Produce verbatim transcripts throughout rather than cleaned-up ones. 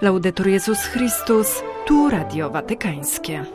Laudetur Jezus Chrystus, tu Radio Watykańskie.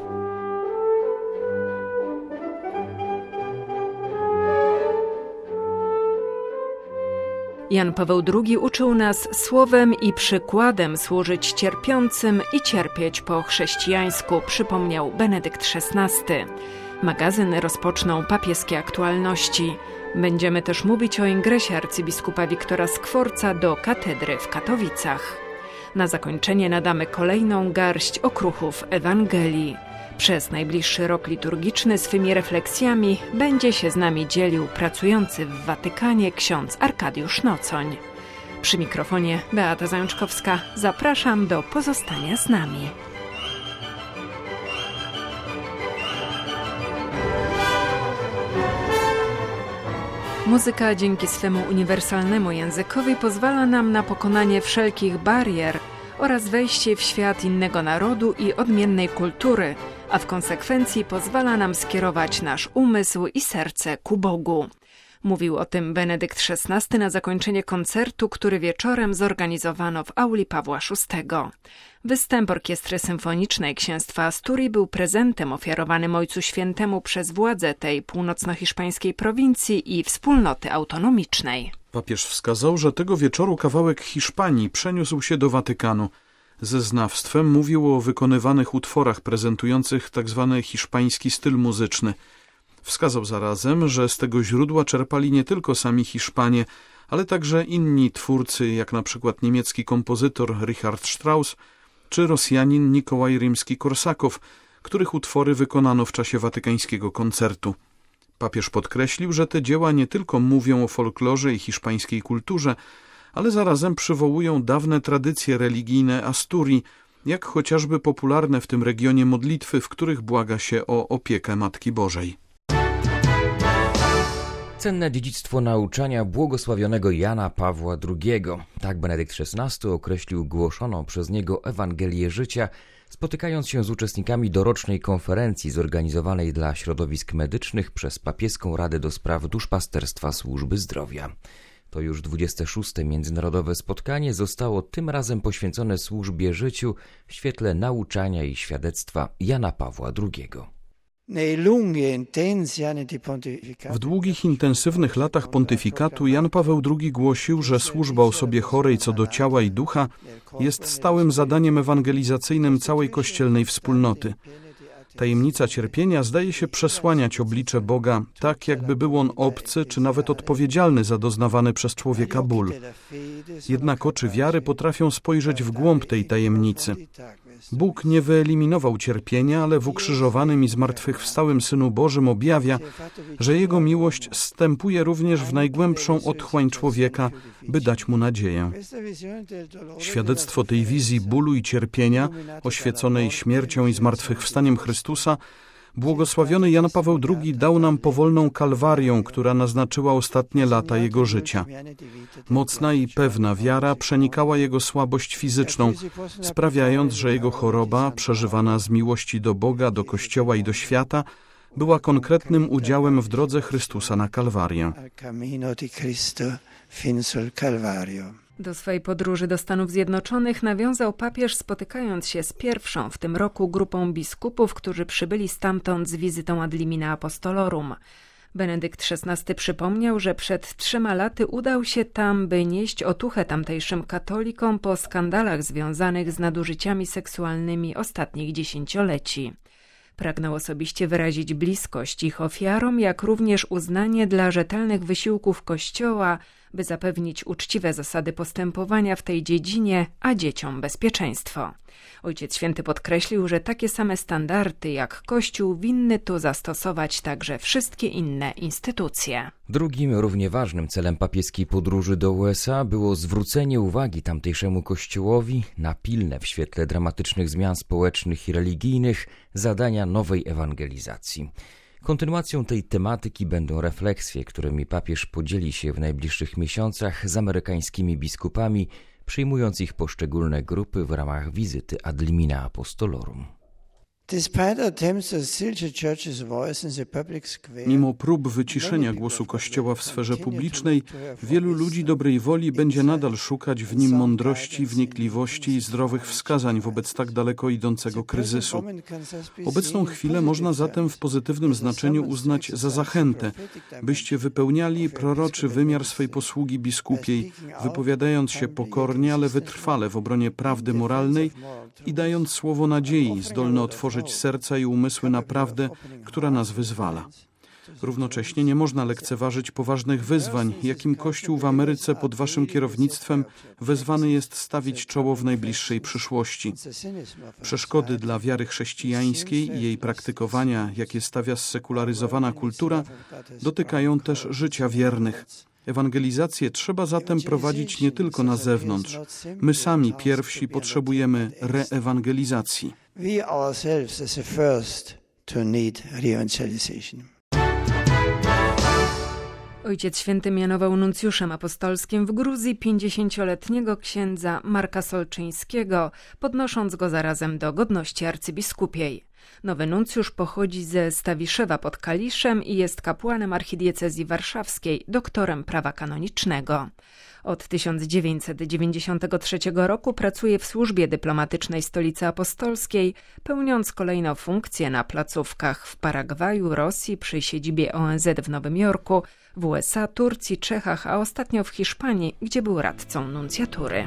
Jan Paweł drugi uczył nas słowem i przykładem służyć cierpiącym i cierpieć po chrześcijańsku, przypomniał Benedykt szesnasty. Magazyn rozpoczną papieskie aktualności. Będziemy też mówić o ingresie arcybiskupa Wiktora Skworca do katedry w Katowicach. Na zakończenie nadamy kolejną garść okruchów Ewangelii. Przez najbliższy rok liturgiczny swymi refleksjami będzie się z nami dzielił pracujący w Watykanie ksiądz Arkadiusz Nocoń. Przy mikrofonie Beata Zajączkowska. Zapraszam do pozostania z nami. Muzyka dzięki swemu uniwersalnemu językowi pozwala nam na pokonanie wszelkich barier oraz wejście w świat innego narodu i odmiennej kultury, a w konsekwencji pozwala nam skierować nasz umysł i serce ku Bogu. Mówił o tym Benedykt szesnasty na zakończenie koncertu, który wieczorem zorganizowano w auli Pawła szóstego. Występ Orkiestry Symfonicznej Księstwa Asturii był prezentem ofiarowanym Ojcu Świętemu przez władze tej północno-hiszpańskiej prowincji i wspólnoty autonomicznej. Papież wskazał, że tego wieczoru kawałek Hiszpanii przeniósł się do Watykanu. Ze znawstwem mówił o wykonywanych utworach prezentujących tzw. hiszpański styl muzyczny. Wskazał zarazem, że z tego źródła czerpali nie tylko sami Hiszpanie, ale także inni twórcy, jak na przykład niemiecki kompozytor Richard Strauss czy Rosjanin Nikołaj Rimski-Korsakow, których utwory wykonano w czasie watykańskiego koncertu. Papież podkreślił, że te dzieła nie tylko mówią o folklorze i hiszpańskiej kulturze, ale zarazem przywołują dawne tradycje religijne Asturii, jak chociażby popularne w tym regionie modlitwy, w których błaga się o opiekę Matki Bożej. Cenne dziedzictwo nauczania błogosławionego Jana Pawła drugiego. Tak Benedykt szesnasty określił głoszoną przez niego Ewangelię życia, spotykając się z uczestnikami dorocznej konferencji zorganizowanej dla środowisk medycznych przez Papieską Radę do Spraw Duszpasterstwa Służby Zdrowia. To już dwudzieste szóste międzynarodowe spotkanie zostało tym razem poświęcone służbie życiu w świetle nauczania i świadectwa Jana Pawła drugiego. W długich, intensywnych latach pontyfikatu Jan Paweł drugi głosił, że służba osobie chorej co do ciała i ducha jest stałym zadaniem ewangelizacyjnym całej kościelnej wspólnoty. Tajemnica cierpienia zdaje się przesłaniać oblicze Boga, tak jakby był on obcy czy nawet odpowiedzialny za doznawany przez człowieka ból. Jednak oczy wiary potrafią spojrzeć w głąb tej tajemnicy. Bóg nie wyeliminował cierpienia, ale w ukrzyżowanym i zmartwychwstałym Synu Bożym objawia, że Jego miłość zstępuje również w najgłębszą otchłań człowieka, by dać mu nadzieję. Świadectwo tej wizji bólu i cierpienia, oświeconej śmiercią i zmartwychwstaniem Chrystusa, błogosławiony Jan Paweł drugi dał nam powolną kalwarią, która naznaczyła ostatnie lata jego życia. Mocna i pewna wiara przenikała jego słabość fizyczną, sprawiając, że jego choroba, przeżywana z miłości do Boga, do Kościoła i do świata, była konkretnym udziałem w drodze Chrystusa na Kalwarię. Do swej podróży do Stanów Zjednoczonych nawiązał papież, spotykając się z pierwszą w tym roku grupą biskupów, którzy przybyli stamtąd z wizytą ad limina apostolorum. Benedykt szesnasty przypomniał, że przed trzema laty udał się tam, by nieść otuchę tamtejszym katolikom po skandalach związanych z nadużyciami seksualnymi ostatnich dziesięcioleci. Pragnął osobiście wyrazić bliskość ich ofiarom, jak również uznanie dla rzetelnych wysiłków Kościoła, by zapewnić uczciwe zasady postępowania w tej dziedzinie, a dzieciom bezpieczeństwo. Ojciec Święty podkreślił, że takie same standardy jak Kościół winny tu zastosować także wszystkie inne instytucje. Drugim równie ważnym celem papieskiej podróży do U S A było zwrócenie uwagi tamtejszemu Kościołowi na pilne w świetle dramatycznych zmian społecznych i religijnych zadania nowej ewangelizacji. Kontynuacją tej tematyki będą refleksje, którymi papież podzieli się w najbliższych miesiącach z amerykańskimi biskupami, przyjmując ich poszczególne grupy w ramach wizyty ad limina apostolorum. Mimo prób wyciszenia głosu Kościoła w sferze publicznej, wielu ludzi dobrej woli będzie nadal szukać w nim mądrości, wnikliwości i zdrowych wskazań wobec tak daleko idącego kryzysu. Obecną chwilę można zatem w pozytywnym znaczeniu uznać za zachętę, byście wypełniali proroczy wymiar swej posługi biskupiej, wypowiadając się pokornie, ale wytrwale w obronie prawdy moralnej i dając słowo nadziei, zdolne otworzyć serca i umysły na prawdę, która nas wyzwala. Równocześnie nie można lekceważyć poważnych wyzwań, jakim Kościół w Ameryce pod waszym kierownictwem wezwany jest stawić czoło w najbliższej przyszłości. Przeszkody dla wiary chrześcijańskiej i jej praktykowania, jakie stawia zsekularyzowana kultura, dotykają też życia wiernych. Ewangelizację trzeba zatem prowadzić nie tylko na zewnątrz. My sami pierwsi potrzebujemy reewangelizacji. Ojciec Święty mianował nuncjuszem apostolskim w Gruzji pięćdziesięcioletniego księdza Marka Solczyńskiego, podnosząc go zarazem do godności arcybiskupiej. Nowy nuncjusz pochodzi ze Stawiszewa pod Kaliszem i jest kapłanem archidiecezji warszawskiej, doktorem prawa kanonicznego. Od tysiąc dziewięćset dziewięćdziesiątego trzeciego roku pracuje w służbie dyplomatycznej Stolicy Apostolskiej, pełniąc kolejno funkcje na placówkach w Paragwaju, Rosji, przy siedzibie O N Z w Nowym Jorku, w U S A, Turcji, Czechach, a ostatnio w Hiszpanii, gdzie był radcą nuncjatury.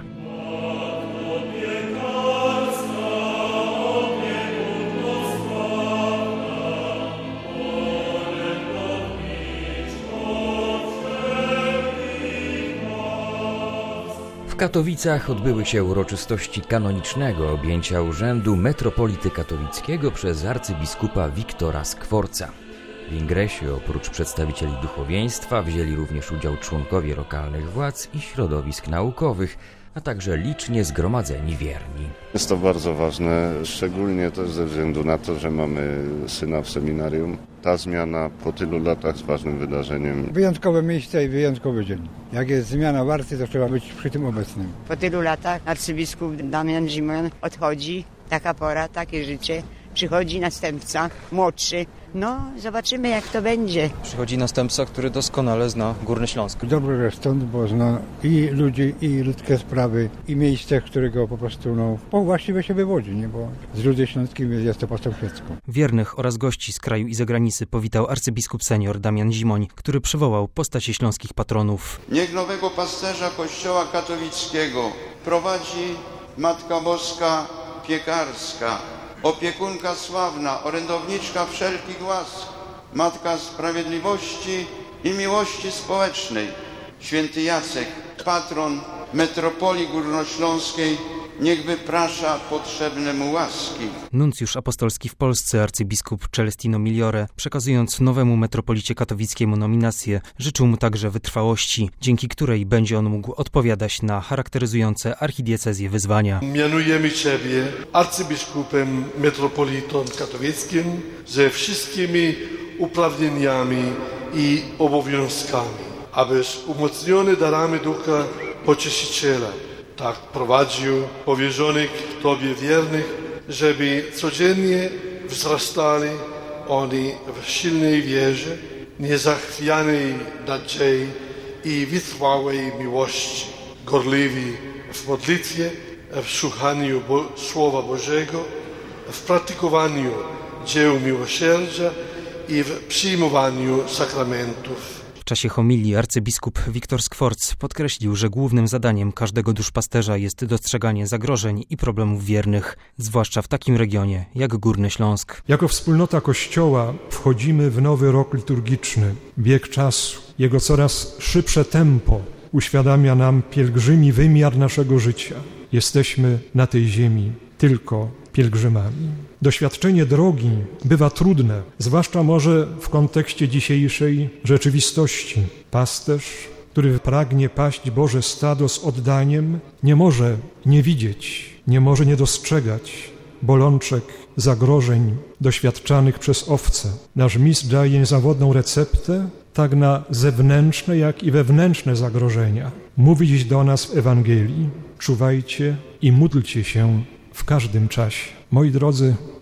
W Katowicach odbyły się uroczystości kanonicznego objęcia urzędu metropolity katolickiego przez arcybiskupa Wiktora Skworca. W ingresie oprócz przedstawicieli duchowieństwa wzięli również udział członkowie lokalnych władz i środowisk naukowych, a także licznie zgromadzeni wierni. Jest to bardzo ważne, szczególnie też ze względu na to, że mamy syna w seminarium. Ta zmiana po tylu latach jest ważnym wydarzeniem. Wyjątkowe miejsce i wyjątkowy dzień. Jak jest zmiana warty, to trzeba być przy tym obecnym. Po tylu latach arcybiskup Damian Zimon odchodzi, taka pora, takie życie. Przychodzi następca, młodszy. No, zobaczymy jak to będzie. Przychodzi następca, który doskonale zna Górny Śląsk. Dobrze, że stąd, bo zna i ludzi, i ludzkie sprawy, i miejsce, którego po prostu, no, bo właściwie się wywodzi, nie? Bo z ludźmi śląskimi jest to po sąsiedzku. Wiernych oraz gości z kraju i zagranicy powitał arcybiskup senior Damian Zimoń, który przywołał postacie śląskich patronów. Niech nowego pasterza Kościoła katolickiego prowadzi Matka Boska Piekarska, opiekunka sławna, orędowniczka wszelkich łask, Matka Sprawiedliwości i Miłości Społecznej, święty Jacek, patron metropolii górnośląskiej, niech wyprasza potrzebne mu łaski. Nuncjusz apostolski w Polsce, arcybiskup Celestino Migliore, przekazując nowemu metropolicie katowickiemu nominację, życzył mu także wytrwałości, dzięki której będzie on mógł odpowiadać na charakteryzujące archidiecezję wyzwania. Mianujemy Ciebie arcybiskupem metropolitą katowickim ze wszystkimi uprawnieniami i obowiązkami, abyś umocniony darami Ducha Pocieszyciela tak prowadził powierzonych Tobie wiernych, żeby codziennie wzrastali oni w silnej wierze, niezachwianej nadziei i wytrwałej miłości, gorliwi w modlitwie, w słuchaniu Bo- Słowa Bożego, w praktykowaniu dzieł miłosierdzia i w przyjmowaniu sakramentów. W czasie homilii arcybiskup Wiktor Skworc podkreślił, że głównym zadaniem każdego duszpasterza jest dostrzeganie zagrożeń i problemów wiernych, zwłaszcza w takim regionie jak Górny Śląsk. Jako wspólnota Kościoła wchodzimy w nowy rok liturgiczny. Bieg czasu, jego coraz szybsze tempo uświadamia nam pielgrzymi wymiar naszego życia. Jesteśmy na tej ziemi tylko pielgrzymami. Doświadczenie drogi bywa trudne, zwłaszcza może w kontekście dzisiejszej rzeczywistości. Pasterz, który pragnie paść Boże stado z oddaniem, nie może nie widzieć, nie może nie dostrzegać bolączek, zagrożeń doświadczanych przez owce. Nasz mistrz daje niezawodną receptę, tak na zewnętrzne, jak i wewnętrzne zagrożenia. Mówi dziś do nas w Ewangelii: czuwajcie i módlcie się w każdym czasie. Moi drodzy,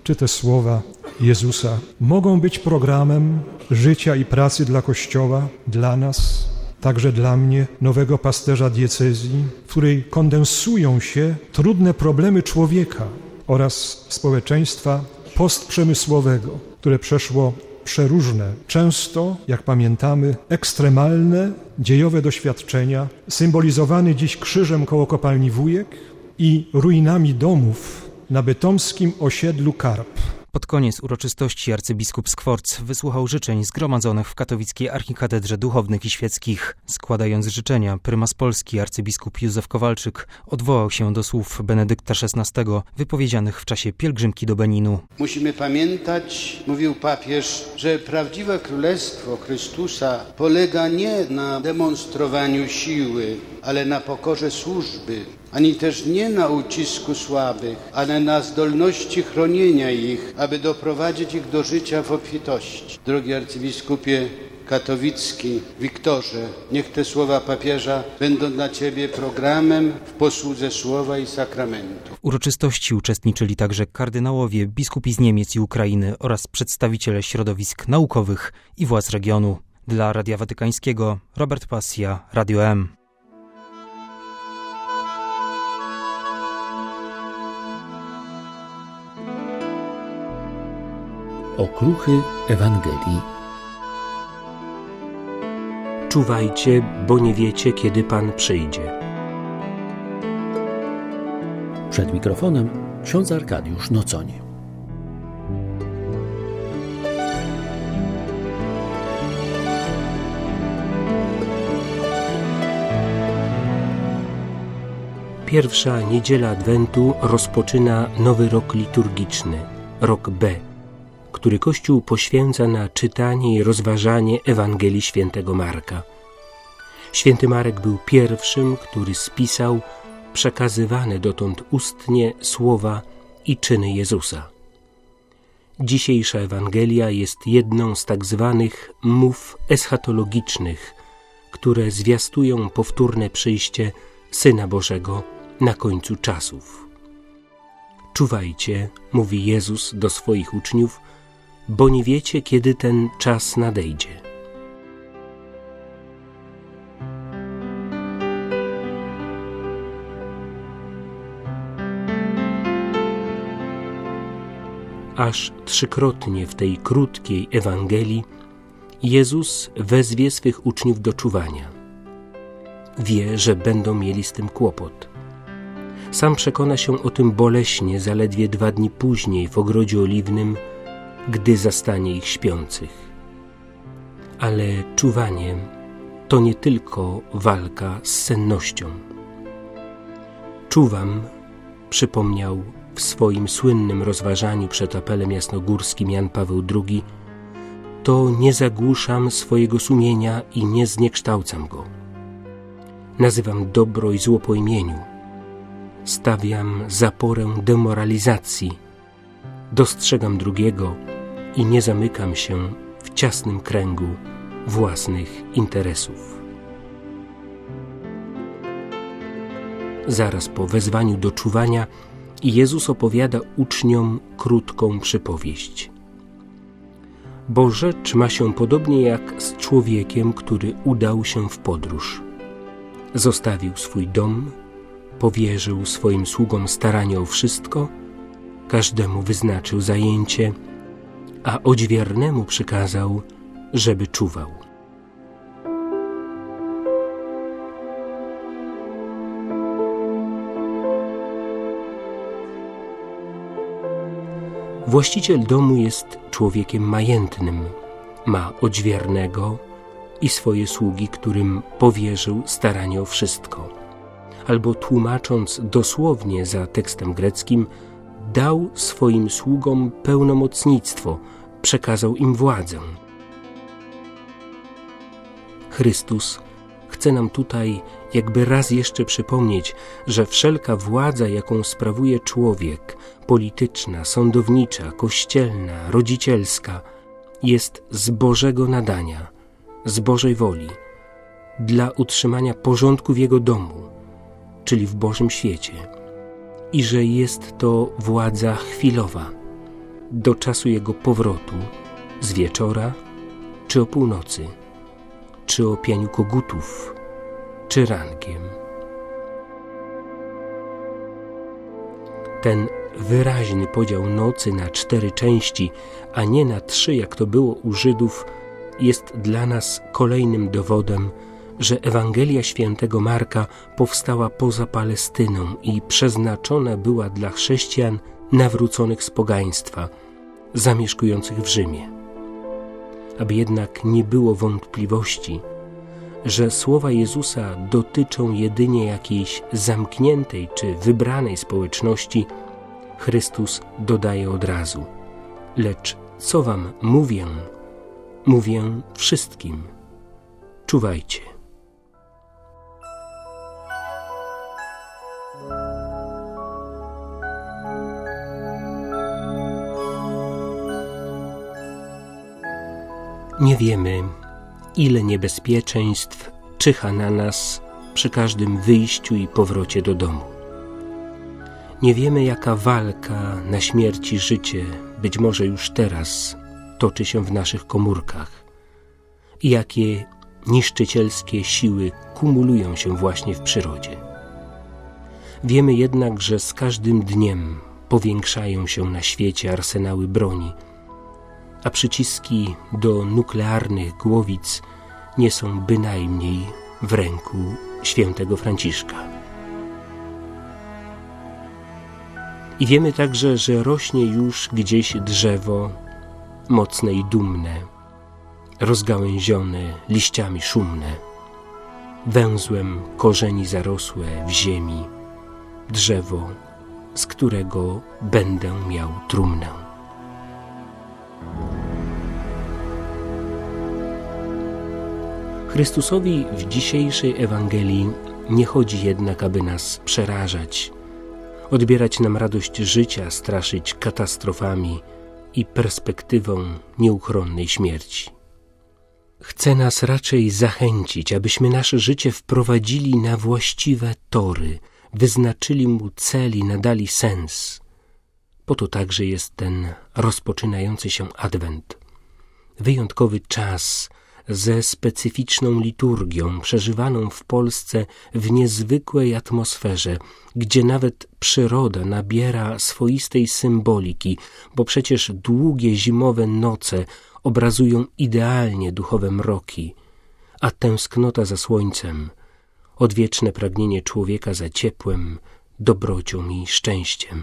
czy te słowa Jezusa mogą być programem życia i pracy dla Kościoła, dla nas, także dla mnie, nowego pasterza diecezji, w której kondensują się trudne problemy człowieka oraz społeczeństwa postprzemysłowego, które przeszło przeróżne, często, jak pamiętamy, ekstremalne, dziejowe doświadczenia, symbolizowane dziś krzyżem koło kopalni Wujek i ruinami domów na bytomskim osiedlu Karp. Pod koniec uroczystości arcybiskup Skworc wysłuchał życzeń zgromadzonych w katowickiej archikatedrze duchownych i świeckich. Składając życzenia, prymas Polski arcybiskup Józef Kowalczyk odwołał się do słów Benedykta szesnastego wypowiedzianych w czasie pielgrzymki do Beninu. Musimy pamiętać, mówił papież, że prawdziwe królestwo Chrystusa polega nie na demonstrowaniu siły, ale na pokorze służby, ani też nie na ucisku słabych, ale na zdolności chronienia ich, aby doprowadzić ich do życia w obfitości. Drogi arcybiskupie katowicki, Wiktorze, niech te słowa papieża będą dla Ciebie programem w posłudze słowa i sakramentu. W uroczystości uczestniczyli także kardynałowie, biskupi z Niemiec i Ukrainy oraz przedstawiciele środowisk naukowych i władz regionu. Dla Radia Watykańskiego Robert Pasja, Radio M. Okruchy Ewangelii. Czuwajcie, bo nie wiecie, kiedy Pan przyjdzie. Przed mikrofonem ksiądz Arkadiusz Noconi. Pierwsza niedziela Adwentu rozpoczyna nowy rok liturgiczny, rok B, który Kościół poświęca na czytanie i rozważanie Ewangelii świętego Marka. Święty Marek był pierwszym, który spisał przekazywane dotąd ustnie słowa i czyny Jezusa. Dzisiejsza Ewangelia jest jedną z tak zwanych mów eschatologicznych, które zwiastują powtórne przyjście Syna Bożego na końcu czasów. Czuwajcie, mówi Jezus do swoich uczniów, bo nie wiecie, kiedy ten czas nadejdzie. Aż trzykrotnie w tej krótkiej Ewangelii Jezus wezwie swych uczniów do czuwania. Wie, że będą mieli z tym kłopot. Sam przekona się o tym boleśnie zaledwie dwa dni później w Ogrodzie Oliwnym, gdy zastanie ich śpiących. Ale czuwanie to nie tylko walka z sennością. Czuwam, przypomniał w swoim słynnym rozważaniu przed apelem jasnogórskim Jan Paweł drugi, to nie zagłuszam swojego sumienia i nie zniekształcam go. Nazywam dobro i zło po imieniu. Stawiam zaporę demoralizacji. Dostrzegam drugiego i nie zamykam się w ciasnym kręgu własnych interesów. Zaraz po wezwaniu do czuwania Jezus opowiada uczniom krótką przypowieść. Bo rzecz ma się podobnie jak z człowiekiem, który udał się w podróż. Zostawił swój dom, powierzył swoim sługom staranie o wszystko, każdemu wyznaczył zajęcie, a odźwiernemu przykazał, żeby czuwał. Właściciel domu jest człowiekiem majętnym, ma odźwiernego i swoje sługi, którym powierzył staranie o wszystko. Albo tłumacząc dosłownie za tekstem greckim, dał swoim sługom pełnomocnictwo, przekazał im władzę. Chrystus chce nam tutaj jakby raz jeszcze przypomnieć, że wszelka władza, jaką sprawuje człowiek, polityczna, sądownicza, kościelna, rodzicielska, jest z Bożego nadania, z Bożej woli, dla utrzymania porządku w Jego domu, czyli w Bożym świecie, i że jest to władza chwilowa, do czasu Jego powrotu, z wieczora, czy o północy, czy o pianiu kogutów, czy rankiem. Ten wyraźny podział nocy na cztery części, a nie na trzy, jak to było u Żydów, jest dla nas kolejnym dowodem, że Ewangelia świętego Marka powstała poza Palestyną i przeznaczona była dla chrześcijan nawróconych z pogaństwa, zamieszkujących w Rzymie. Aby jednak nie było wątpliwości, że słowa Jezusa dotyczą jedynie jakiejś zamkniętej czy wybranej społeczności, Chrystus dodaje od razu: lecz co wam mówię, mówię wszystkim. Czuwajcie. Nie wiemy, ile niebezpieczeństw czyha na nas przy każdym wyjściu i powrocie do domu. Nie wiemy, jaka walka na śmierć i życie być może już teraz toczy się w naszych komórkach i jakie niszczycielskie siły kumulują się właśnie w przyrodzie. Wiemy jednak, że z każdym dniem powiększają się na świecie arsenały broni, a przyciski do nuklearnych głowic nie są bynajmniej w ręku świętego Franciszka. I wiemy także, że rośnie już gdzieś drzewo mocne i dumne, rozgałęzione, liściami szumne, węzłem korzeni zarosłe w ziemi, drzewo, z którego będę miał trumnę. Chrystusowi w dzisiejszej Ewangelii nie chodzi jednak, aby nas przerażać, odbierać nam radość życia, straszyć katastrofami i perspektywą nieuchronnej śmierci. Chce nas raczej zachęcić, abyśmy nasze życie wprowadzili na właściwe tory, wyznaczyli mu cel i nadali sens. Po to także jest ten rozpoczynający się Adwent. Wyjątkowy czas ze specyficzną liturgią, przeżywaną w Polsce w niezwykłej atmosferze, gdzie nawet przyroda nabiera swoistej symboliki, bo przecież długie zimowe noce obrazują idealnie duchowe mroki, a tęsknota za słońcem, odwieczne pragnienie człowieka za ciepłem, dobrocią i szczęściem.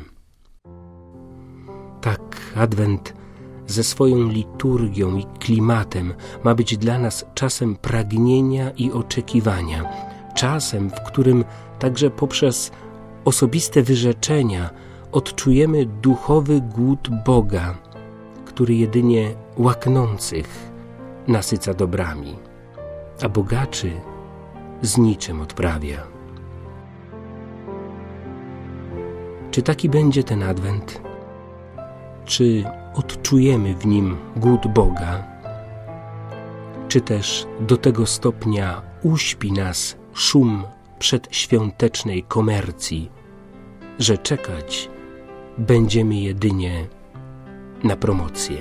Tak, Adwent ze swoją liturgią i klimatem ma być dla nas czasem pragnienia i oczekiwania, czasem, w którym także poprzez osobiste wyrzeczenia odczujemy duchowy głód Boga, który jedynie łaknących nasyca dobrami, a bogaczy z niczym odprawia. Czy taki będzie ten Adwent? Czy odczujemy w nim głód Boga? Czy też do tego stopnia uśpi nas szum przedświątecznej komercji, że czekać będziemy jedynie na promocję?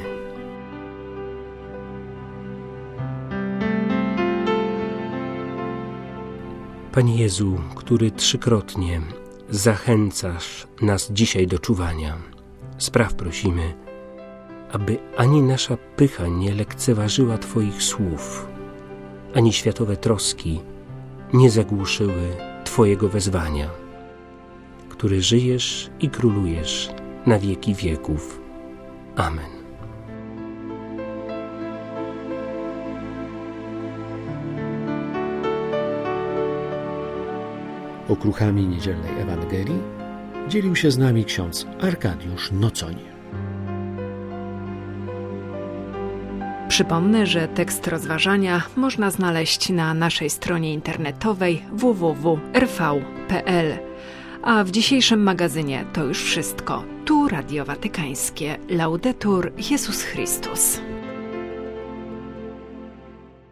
Panie Jezu, który trzykrotnie zachęcasz nas dzisiaj do czuwania, spraw, prosimy, aby ani nasza pycha nie lekceważyła Twoich słów, ani światowe troski nie zagłuszyły Twojego wezwania, który żyjesz i królujesz na wieki wieków. Amen. Okruchami niedzielnej Ewangelii dzielił się z nami ksiądz Arkadiusz Nocoń. Przypomnę, że tekst rozważania można znaleźć na naszej stronie internetowej w w w kropka r v kropka p l. A w dzisiejszym magazynie to już wszystko. Tu Radio Watykańskie. Laudetur Jezus Chrystus.